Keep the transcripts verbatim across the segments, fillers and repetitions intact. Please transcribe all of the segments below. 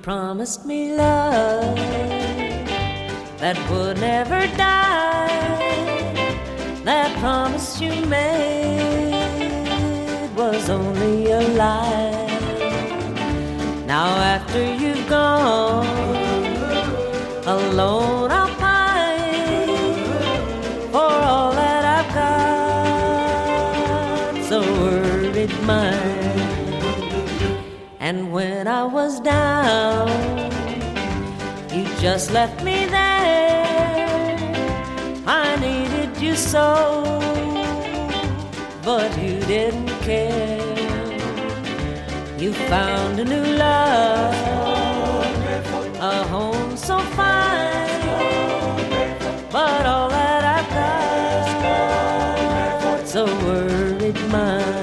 promised me love that would never die. That promise you made was only a lie. Now after you've gone, alone I'll pine for all that I've got, so worried mind. And when I was down, you just left me there. I needed you so, but you didn't care. You found a new love, a home so fine, but all that I've got, so worried mind.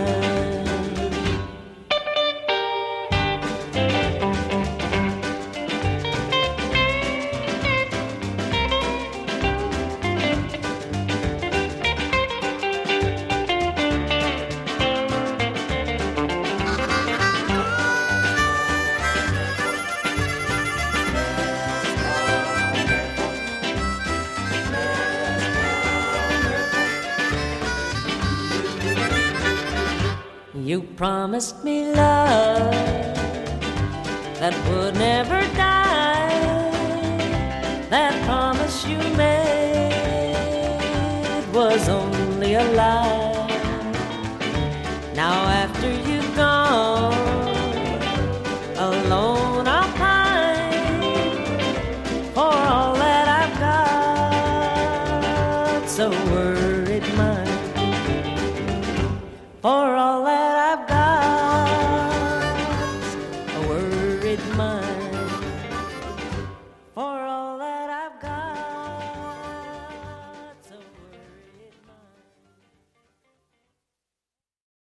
You promised me love that would never die. That promise you made was only a lie.